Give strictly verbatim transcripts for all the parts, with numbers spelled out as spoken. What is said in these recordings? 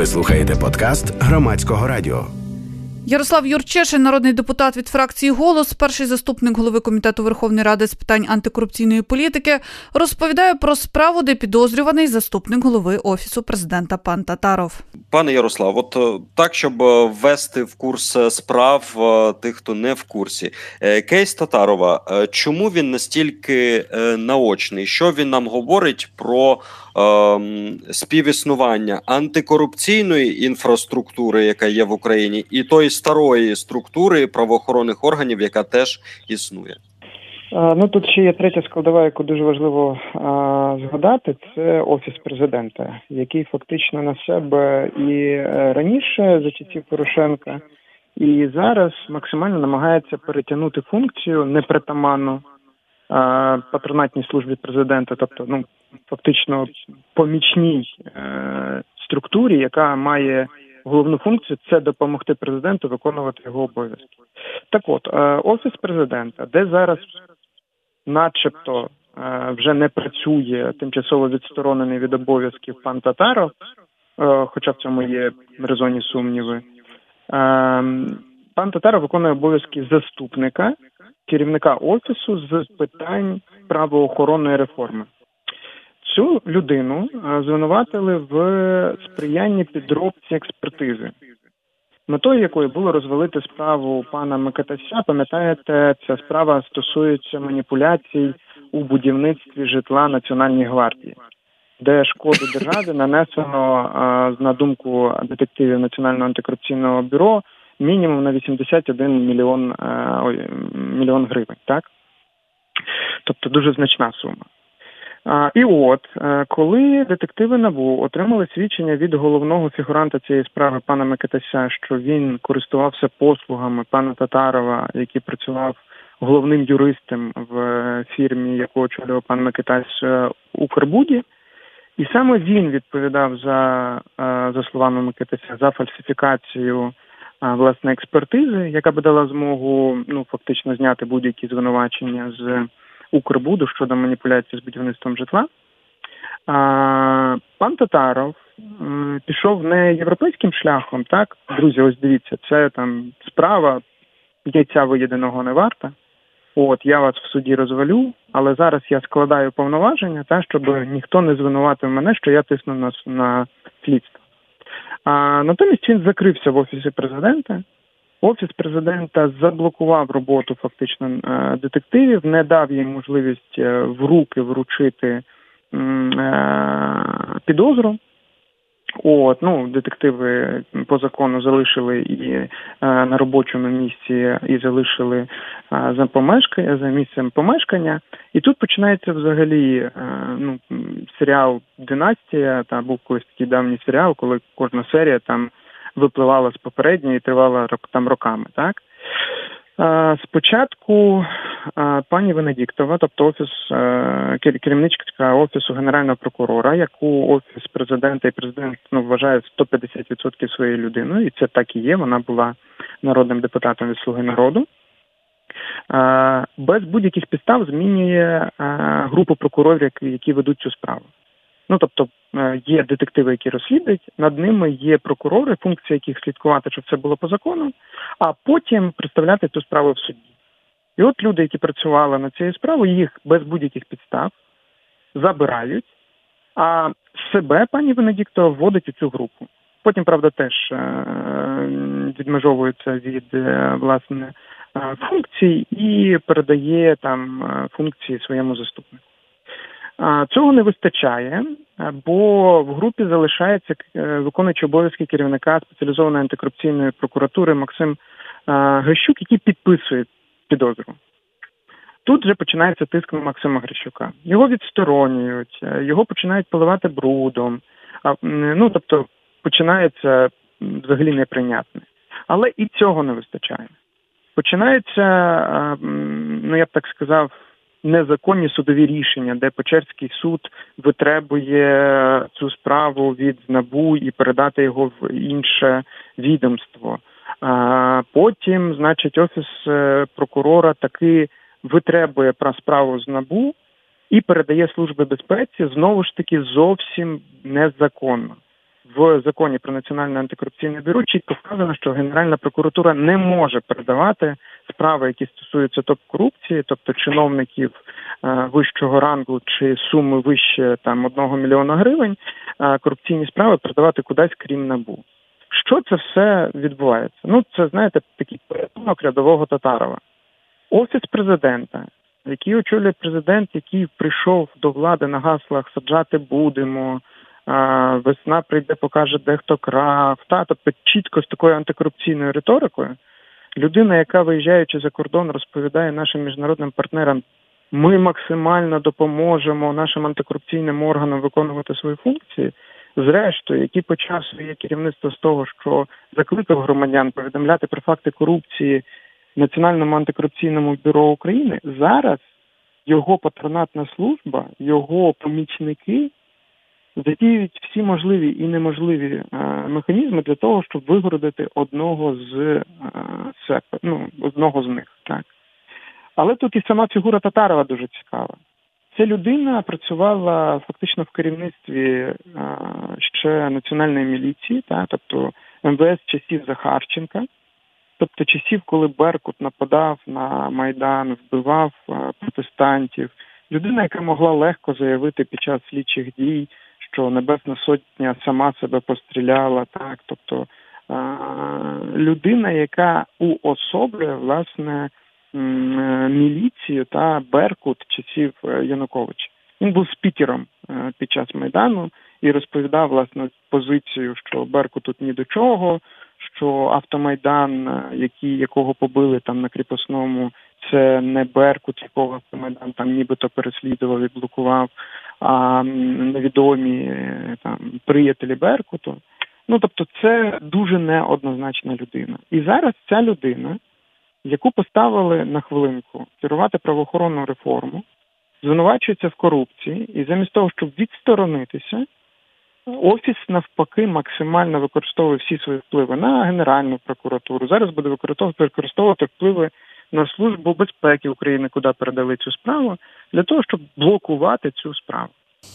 Ви слухаєте подкаст Громадського радіо. Ярослав Юрчишин, народний депутат від фракції «Голос», перший заступник голови Комітету Верховної Ради з питань антикорупційної політики, розповідає про справу, де підозрюваний заступник голови Офісу президента пан Татаров. Пане Ярослав, от так, щоб ввести в курс справ тих, хто не в курсі. Кейс Татарова, чому він настільки наочний? Що він нам говорить про ем, співіснування антикорупційної інфраструктури, яка є в Україні, і тої старої структури правоохоронних органів, яка теж існує? Ну, тут ще є третя складова, яку дуже важливо а, згадати, це Офіс президента, який фактично на себе і раніше, за часів Порошенка, і зараз максимально намагається перетягнути функцію непритаманну а, патронатній службі президента, тобто, ну, фактично помічній е, структурі, яка має головну функцію – це допомогти президенту виконувати його обов'язки. Так от, е, Офіс президента, де зараз начебто вже не працює тимчасово відсторонений від обов'язків пан Татаров, хоча в цьому є резонні сумніви. Пан Татаров виконує обов'язки заступника керівника Офісу з питань правоохоронної реформи. Цю людину звинуватили в сприянні підробці експертизи, метою якої було розвалити справу пана Микитася. Пам'ятаєте, ця справа стосується маніпуляцій у будівництві житла Національній гвардії, де шкоду державі нанесено, на думку детективів Національного антикорупційного бюро, мінімум на вісімдесят один мільйон, ой, мільйон гривень. Так? Тобто дуже значна сума. І от, коли детективи НАБУ отримали свідчення від головного фігуранта цієї справи пана Микитася, що він користувався послугами пана Татарова, який працював головним юристом в фірмі, яку очолював пан Микитась, Укрбуді, і саме він відповідав за, за словами Микитася, за фальсифікацію власне експертизи, яка б дала змогу, ну, фактично зняти будь-які звинувачення з Укрбуду щодо маніпуляції з будівництвом житла. А, пан Татаров м, пішов не європейським шляхом, так? Друзі, ось дивіться, це там справа яйця виєденого не варта. От, я вас в суді розвалю, але зараз я складаю повноваження, та, щоб ніхто не звинуватив мене, що я тисну на, на слідство. А, натомість він закрився в Офісі президента. Офіс президента заблокував роботу фактично детективів, не дав їм можливість в руки вручити підозру. От, ну, детективи по закону залишили і на робочому місці, і залишили за помешкання, за місцем помешкання. І тут починається взагалі, ну, серіал «Династія», там був колись такий давній серіал, коли кожна серія там випливала з попередньої і тривала там роками, так? А, спочатку а, пані Венедіктова, тобто офіс, а, керівничка Офісу Генерального прокурора, яку Офіс президента і президент, ну, вважає сто п'ятдесят відсотків своєю людиною, і це так і є, вона була народним депутатом від «Слуги народу», а, без будь-яких підстав змінює а, групу прокурорів, які, які ведуть цю справу. Ну, тобто, є детективи, які розслідують, над ними є прокурори, функція яких слідкувати, щоб це було по закону, а потім представляти цю справу в суді. І от люди, які працювали над цією справою, їх без будь-яких підстав забирають, а себе пані Венедіктова вводить у цю групу. Потім, правда, теж відмежовується від, власне, функцій і передає там функції своєму заступнику. Цього не вистачає, бо в групі залишається виконуючий обов'язки керівника спеціалізованої антикорупційної прокуратури Максим Грищук, який підписує підозру. Тут вже починається тиск на Максима Грищука. Його відсторонюють, його починають поливати брудом, ну, тобто починається взагалі неприйнятне. Але і цього не вистачає. Починається, ну, я б так сказав, незаконні судові рішення, де Печерський суд витребує цю справу від НАБУ і передати його в інше відомство. А потім, значить, Офіс прокурора таки витребує про справу з НАБУ і передає Службі безпеці, знову ж таки, зовсім незаконно. в законі про Національне антикорупційне бюро чітко вказано, що Генеральна прокуратура не може передавати справи, які стосуються топ-корупції, тобто чиновників е, вищого рангу чи суми вище там одного мільйона гривень, е, корупційні справи передавати кудись, крім НАБУ. Що це все відбувається? Ну, це, знаєте, такий порятунок рядового Татарова. Офіс президента, який очолює президент, який прийшов до влади на гаслах «саджати будемо», «весна прийде, покаже, де хто крав», та, тобто чітко з такою антикорупційною риторикою, людина, яка, виїжджаючи за кордон, розповідає нашим міжнародним партнерам, ми максимально допоможемо нашим антикорупційним органам виконувати свої функції, зрештою, який почав своє керівництво з того, що закликав громадян повідомляти про факти корупції Національному антикорупційному бюро України, зараз його патронатна служба, його помічники задіють всі можливі і неможливі е, механізми для того, щоб вигородити одного з е, себе, ну, одного з них. Так. Але тут і сама фігура Татарова дуже цікава. Ця людина працювала фактично в керівництві е, ще національної міліції, так, тобто ем ве ес часів Захарченка, тобто часів, коли Беркут нападав на Майдан, вбивав е, протестантів. Людина, яка могла легко заявити під час слідчих дій, що Небесна Сотня сама себе постріляла, так, тобто е, людина, яка уособлює, власне, міліцію та Беркут часів Януковича. Він був спікером під час Майдану і розповідав, власне, позицію, що Беркут тут ні до чого, що Автомайдан, який, якого побили там на Кріпосному, це не Беркут, якого Автомайдан там нібито переслідував і блокував, а невідомі там приятелі Беркуту. Ну, тобто це дуже неоднозначна людина. І зараз ця людина, яку поставили на хвилинку керувати правоохоронну реформу, звинувачується в корупції, і замість того, щоб відсторонитися, Офіс, навпаки, максимально використовує всі свої впливи на Генеральну прокуратуру. Зараз буде використовувати впливи на Службу безпеки України, куди передали цю справу, для того, щоб блокувати цю справу.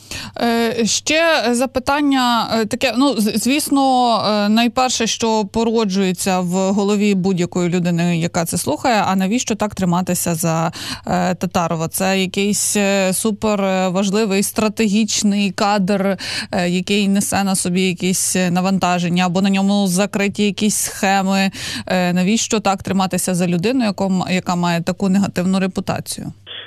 Ще запитання таке, ну, звісно, найперше, що породжується в голові будь-якої людини, яка це слухає, а навіщо так триматися за Татарова? Це якийсь суперважливий стратегічний кадр, який несе на собі якісь навантаження, або на ньому закриті якісь схеми. Навіщо так триматися за людину, яка має таку негативну репутацію?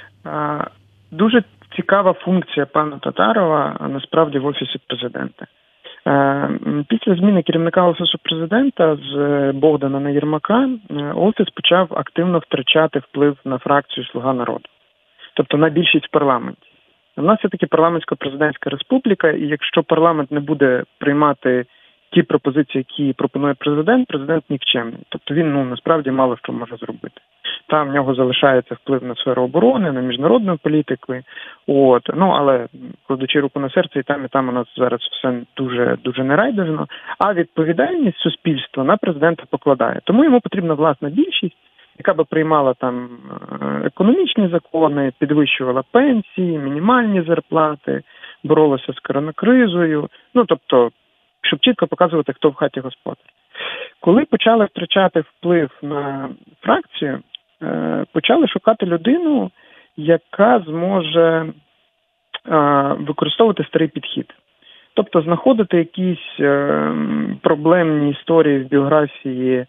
Дуже цікава функція пана Татарова насправді в Офісі президента. Після зміни керівника Офісу президента з Богдана на Єрмака Офіс почав активно втрачати вплив на фракцію «Слуга народу», тобто на більшість в парламенті. У нас все-таки парламентсько-президентська республіка, і якщо парламент не буде приймати ті пропозиції, які пропонує президент, президент нікчемний. Тобто він, ну, насправді мало що може зробити. Там в нього залишається вплив на сферу оборони, на міжнародну політику. От. Ну, але, кладучи руку на серце, і там, і там у нас зараз все дуже, дуже нерайдужно. А відповідальність суспільства на президента покладає. Тому йому потрібна власна більшість, яка би приймала там економічні закони, підвищувала пенсії, мінімальні зарплати, боролася з коронакризою. Ну, тобто, щоб чітко показувати, хто в хаті господар. Коли почали втрачати вплив на фракцію, почали шукати людину, яка зможе використовувати старий підхід. Тобто знаходити якісь проблемні історії в біографії,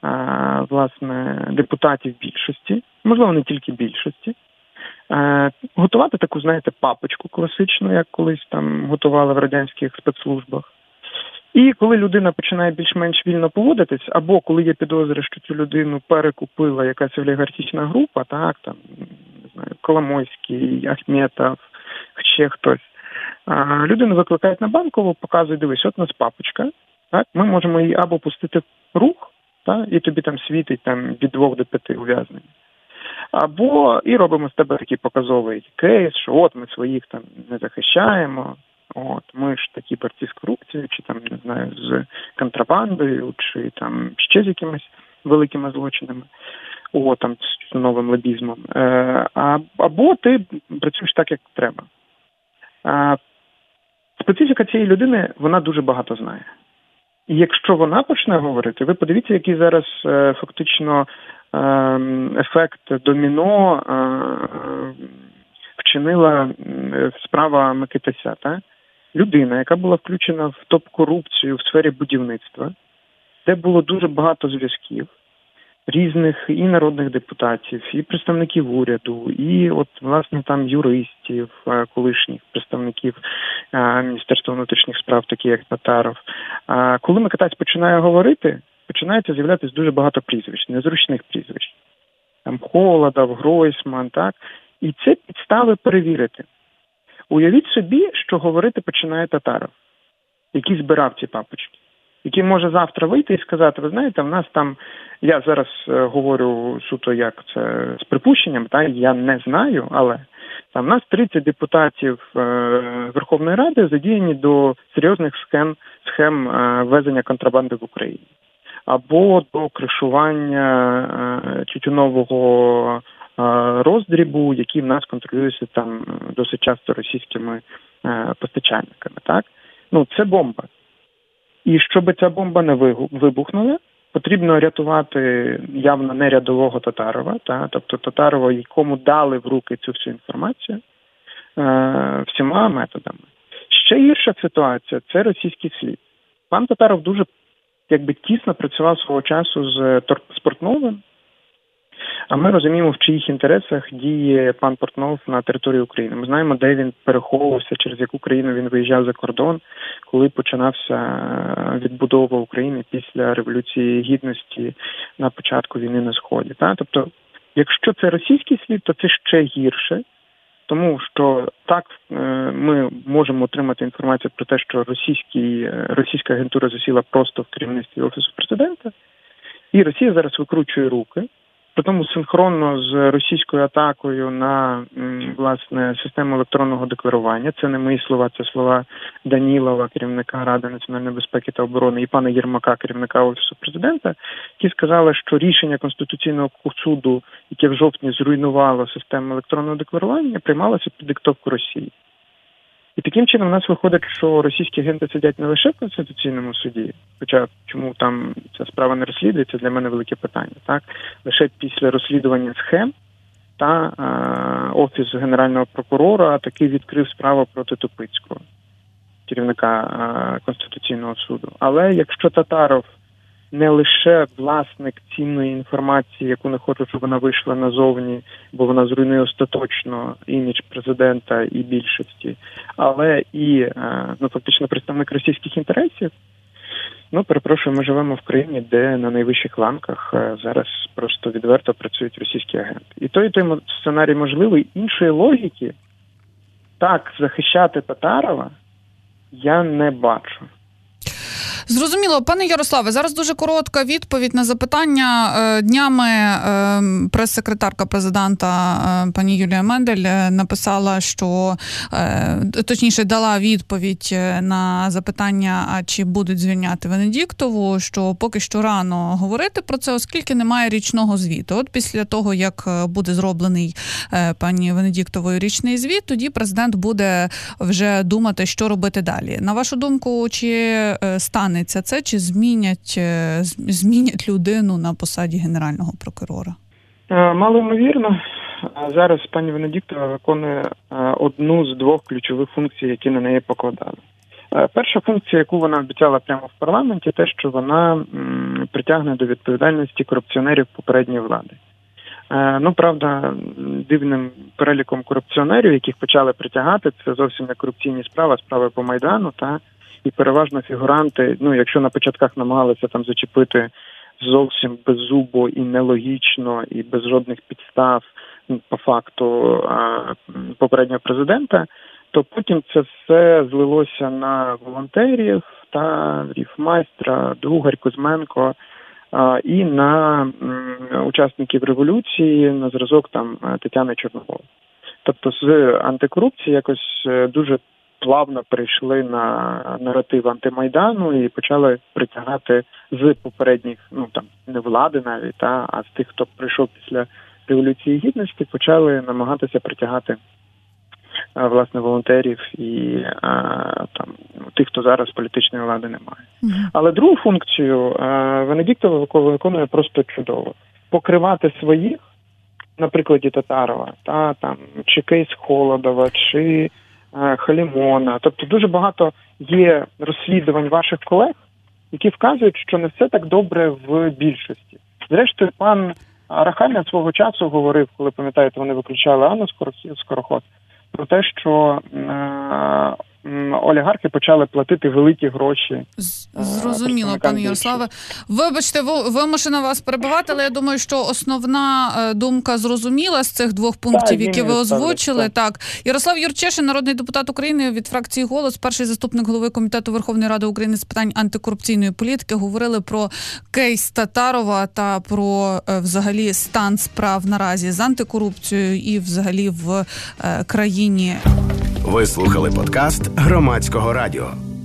власне, депутатів більшості, можливо, не тільки більшості, готувати таку, знаєте, папочку класичну, як колись там готували в радянських спецслужбах. І коли людина починає більш-менш вільно поводитись, або коли є підозри, що цю людину перекупила якась олігархічна група, так, там, не знаю, Коломойський, Ахметов, ще хтось, а, людину викликають на Банкову, показують, дивись, от у нас папочка, так, ми можемо її або пустити в рух, так, і тобі там світить там, від двох до п'яти ув'язнень, або і робимо з тебе такий показовий кейс, що от ми своїх там не захищаємо, от, ми ж такі борці з корупцією, чи там, не знаю, з контрабандою, чи там ще з якимись великими злочинами, о, там, з новим лобізмом. Е, або ти працюєш так, як треба. Е, специфіка цієї людини, вона дуже багато знає. І якщо вона почне говорити, ви подивіться, який зараз е, фактично е, ефект доміно е, вчинила справа Микитася. Та? Людина, яка була включена в топ-корупцію в сфері будівництва, де було дуже багато зв'язків різних і народних депутатів, і представників уряду, і от, власне, там юристів, колишніх представників Міністерства внутрішніх справ, такі як Татаров. А коли Микитась починає говорити, починається з'являтися дуже багато прізвищ, незручних прізвищ. Там Холодов, Гройсман, так? І це підстави перевірити. Уявіть собі, що говорити починає Татаров, який збирав ці папочки, який може завтра вийти і сказати, ви знаєте, в нас там, я зараз е, говорю суто як це з припущенням, та, я не знаю, але там в нас тридцять депутатів е, Верховної Ради задіяні до серйозних схем, схем е, ввезення контрабанди в Україні. Або до кришування е, тютюнового роздрібу, який в нас контролюється там досить часто російськими е, постачальниками. Так? Ну, це бомба. І щоб ця бомба не вибухнула, потрібно рятувати явно не рядового Татарова, та? Тобто Татарова, якому дали в руки цю всю інформацію, е, всіма методами. Ще гірша ситуація – це російський слід. Пан Татаров дуже якби тісно працював свого часу з, з Портновим, а ми розуміємо, в чиїх інтересах діє пан Портнов на території України. Ми знаємо, де він переховувався, через яку країну він виїжджав за кордон, коли починався відбудова України після Революції Гідності на початку війни на Сході. Та? Тобто, якщо це російський слід, то це ще гірше, тому що так ми можемо отримати інформацію про те, що російський, російська агентура засіла просто в керівництві Офісу Президента, і Росія зараз викручує руки. При тому синхронно з російською атакою на, власне, систему електронного декларування. Це не мої слова, це слова Данілова, керівника Ради національної безпеки та оборони, і пана Єрмака, керівника Офісу Президента, які сказали, що рішення Конституційного суду, яке в жовтні зруйнувало систему електронного декларування, приймалося під диктовку Росії. І таким чином у нас виходить, що російські агенти сидять не лише в Конституційному суді, хоча чому там ця справа не розслідується, для мене велике питання. Так? Лише після розслідування схем та е, Офіс Генерального прокурора таки відкрив справу проти Тупицького, керівника е, Конституційного суду. Але якщо Татаров не лише власник цінної інформації, яку не хочу, щоб вона вийшла назовні, бо вона зруйнує остаточно імідж президента і більшості, але і, ну, фактично, представник російських інтересів, ну, перепрошую, ми живемо в країні, де на найвищих ланках зараз просто відверто працюють російські агенти. І той, і той сценарій можливий. Іншої логіки так захищати Татарова я не бачу. Зрозуміло. Пане Ярославе, зараз дуже коротка відповідь на запитання. Днями прес-секретарка президента пані Юлія Мендель написала, що, точніше, дала відповідь на запитання, а чи будуть звільняти Венедіктову, що поки що рано говорити про це, оскільки немає річного звіту. От після того, як буде зроблений пані Венедіктовою річний звіт, тоді президент буде вже думати, що робити далі. На вашу думку, чи стане це, чи змінять, змінять людину на посаді генерального прокурора? Мало ймовірно. Зараз пані Венедіктова виконує одну з двох ключових функцій, які на неї покладали. Перша функція, яку вона обіцяла прямо в парламенті, те, що вона притягне до відповідальності корупціонерів попередньої влади. Ну, правда, дивним переліком корупціонерів, яких почали притягати, це зовсім не корупційні справи, а справи по Майдану, та і переважно фігуранти, ну, якщо на початках намагалися там зачепити зовсім беззубо і нелогічно, і без жодних підстав, по факту, попереднього президента, то потім це все злилося на волонтерів, та Ріфмайстра, Дугар, Кузьменко, і на учасників революції, на зразок там Тетяни Чорновол. Тобто з антикорупції якось дуже плавно перейшли на наратив антимайдану і почали притягати з попередніх, ну там не влади навіть, та, а з тих, хто прийшов після Революції Гідності, почали намагатися притягати власне, волонтерів і там тих, хто зараз політичної влади не має. Mm-hmm. Але другу функцію Венедіктова виконує просто чудово. Покривати своїх, на прикладі Татарова, та, там, чи кейс Холодова, чи е, Халімона. Тобто дуже багато є розслідувань ваших колег, які вказують, що не все так добре в більшості. Зрештою, пан Арахамія свого часу говорив, коли, пам'ятаєте, вони виключали Анну Скороход, про те, що е, олігархи почали платити великі гроші. Зрозуміло, пане Ярославе. Вибачте, вимушена вас перебивати, але я думаю, що основна думка зрозуміла з цих двох пунктів, так, які ви озвучили. Так. так. Ярослав Юрчишин, народний депутат України від фракції «Голос», перший заступник голови Комітету Верховної Ради України з питань антикорупційної політики, говорили про кейс Татарова та про взагалі стан справ наразі з антикорупцією і взагалі в країні. Ви слухали подкаст Громадського радіо.